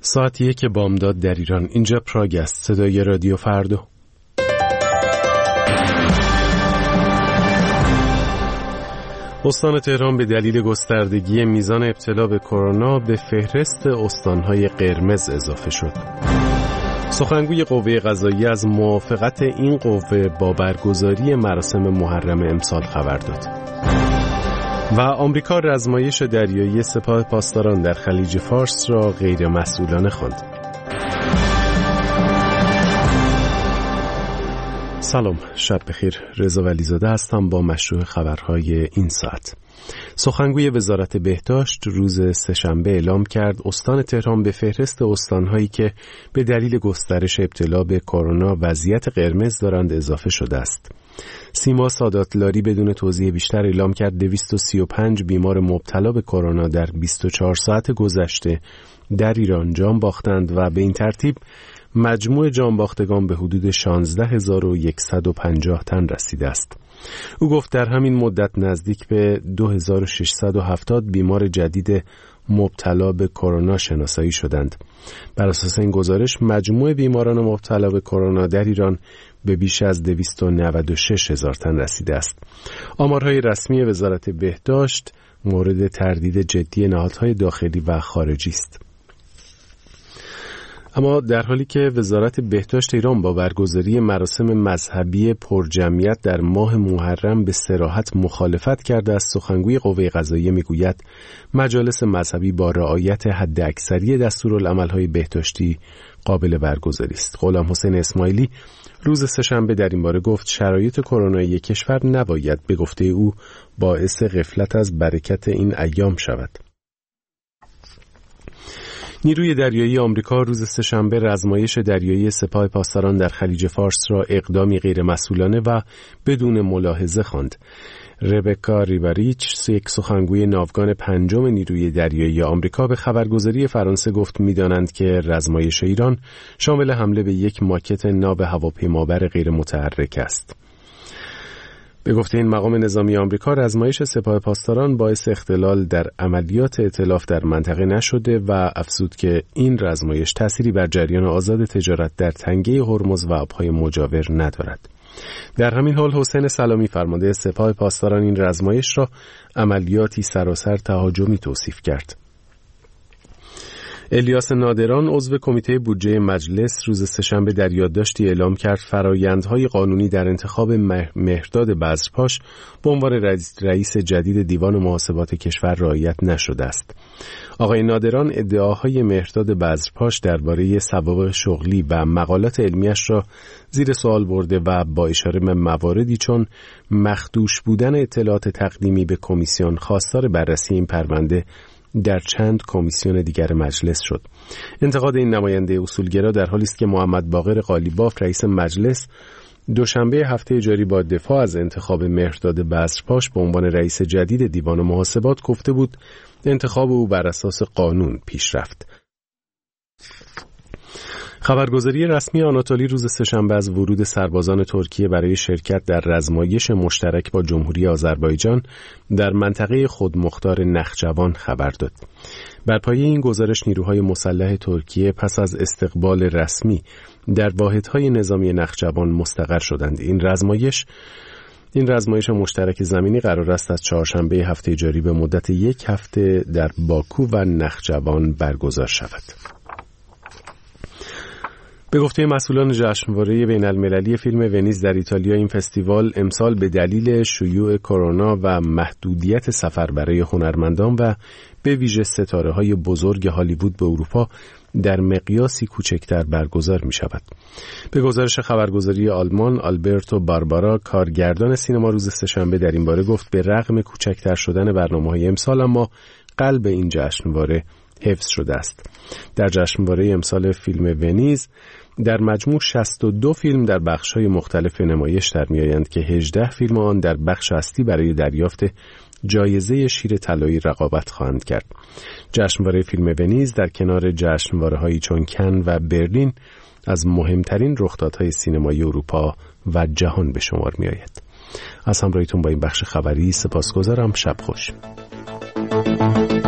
ساعت 1 بامداد در ایران. اینجا پراگ است، صدای رادیو فردا. استان تهران به دلیل گستردگی میزان ابتلا به کرونا به فهرست استانهای قرمز اضافه شد. سخنگوی قوه قضاییه از موافقت این قوه با برگزاری مراسم محرم امسال خبر داد. و آمریکا رزمایش دریایی سپاه پاسداران در خلیج فارس را غیر مسئولانه خواند. سلام، شب بخیر. رضا ولیزاده هستم با مشروع خبرهای این ساعت. سخنگوی وزارت بهداشت روز سه‌شنبه اعلام کرد استان تهران به فهرست استان‌هایی که به دلیل گسترش ابتلا به کرونا وضعیت قرمز دارند اضافه شده است. سیما ساداتلاری بدون توضیح بیشتر اعلام کرد 235 بیمار مبتلا به کرونا در 24 ساعت گذشته در ایران جان باختند و به این ترتیب مجموع جان باختگان به حدود 16150 تن رسیده است. او گفت در همین مدت نزدیک به 2670 بیمار جدید مبتلا به کرونا شناسایی شدند. بر اساس این گزارش مجموع بیماران مبتلا به کرونا در ایران به بیش از 296 هزار تن رسیده است. آمارهای رسمی وزارت بهداشت مورد تردید جدی نهادهای داخلی و خارجی است. اما در حالی که وزارت بهداشت ایران با برگزاری مراسم مذهبی پرجمعیت در ماه محرم به صراحت مخالفت کرده است، سخنگوی قوه قضاییه میگوید مجالس مذهبی با رعایت حداکثری دستورالعمل‌های بهداشتی قابل برگزاری است. غلامحسین اسماعیلی روز سه‌شنبه در این باره گفت شرایط کرونایی کشور نباید به گفته او باعث غفلت از برکت این ایام شود. نیروی دریایی آمریکا روز سه‌شنبه رزمایش دریایی سپاه پاسداران در خلیج فارس را اقدامی غیرمسئولانه و بدون ملاحظه خواند. ربکا ریباریچ، یک سخنگوی ناوگان پنجم نیروی دریایی آمریکا، به خبرگزاری فرانسه گفت می‌دانند که رزمایش ایران شامل حمله به یک ماکت ناو هواپیمابر غیر متحرک است. به گفته این مقام نظامی آمریکا، رزمایش سپاه پاسداران باعث اختلال در عملیات ائتلاف در منطقه نشده و افزود که این رزمایش تأثیری بر جریان آزاد تجارت در تنگه هرمز و آبهای مجاور ندارد. در همین حال حسین سلامی، فرمانده سپاه پاسداران، این رزمایش را عملیاتی سراسر تهاجمی توصیف کرد. الیاس نادران، عضو کمیته بودجه مجلس، روز سه‌شنبه در یادداشتی اعلام کرد فرآیندهای قانونی در انتخاب مهرداد بذرپاش به عنوان رئیس جدید دیوان محاسبات کشور رعایت نشده است. آقای نادران ادعاهای مهرداد بذرپاش درباره سوابق شغلی و مقالات علمیش را زیر سوال برده و با اشاره به مواردی چون مخدوش بودن اطلاعات تقدیمی به کمیسیون خواستار بررسی این پرونده در چند کمیسیون دیگر مجلس شد. انتقاد این نماینده اصولگرا در حالی است که محمد باقر قالیباف، رئیس مجلس، دوشنبه هفته جاری با دفاع از انتخاب مهرداد بذرپاش به عنوان رئیس جدید دیوان محاسبات گفته بود انتخاب او بر اساس قانون پیش رفت. خبرگزاری رسمی آناتولی روز سه‌شنبه از ورود سربازان ترکیه برای شرکت در رزمایش مشترک با جمهوری آذربایجان در منطقه خودمختار نخجوان خبر داد. بر پایه این گزارش نیروهای مسلح ترکیه پس از استقبال رسمی در واحدهای نظامی نخجوان مستقر شدند. این رزمایش مشترک زمینی قرار است از چهارشنبه هفته جاری به مدت 1 هفته در باکو و نخجوان برگزار شود. به گفته مسئولان جشنواره بین‌المللی فیلم ونیز در ایتالیا، این فستیوال امسال به دلیل شیوع کرونا و محدودیت سفر برای هنرمندان و به ویژه ستاره‌های بزرگ هالیوود به اروپا در مقیاسی کوچکتر برگزار می شود. به گزارش خبرگزاری آلمان، آلبرتو باربارا، کارگردان سینما، روز سه‌شنبه در این باره گفت به رغم کوچکتر شدن برنامه‌های امسال، اما قلب این جشنواره حفظ شده است. در جشنواره امسال فیلم ونیز در مجموع 62 فیلم در بخش‌های مختلف نمایش در می‌آیند که 18 فیلم آن در بخش اصلی برای دریافت جایزه شیر طلایی رقابت خواهند کرد. جشنواره فیلم ونیز در کنار جشنواره‌هایی چون کن و برلین از مهمترین رخدادهای سینمایی اروپا و جهان به شمار می‌آید. از همراهیتون با این بخش خبری سپاسگزارم. شب خوش.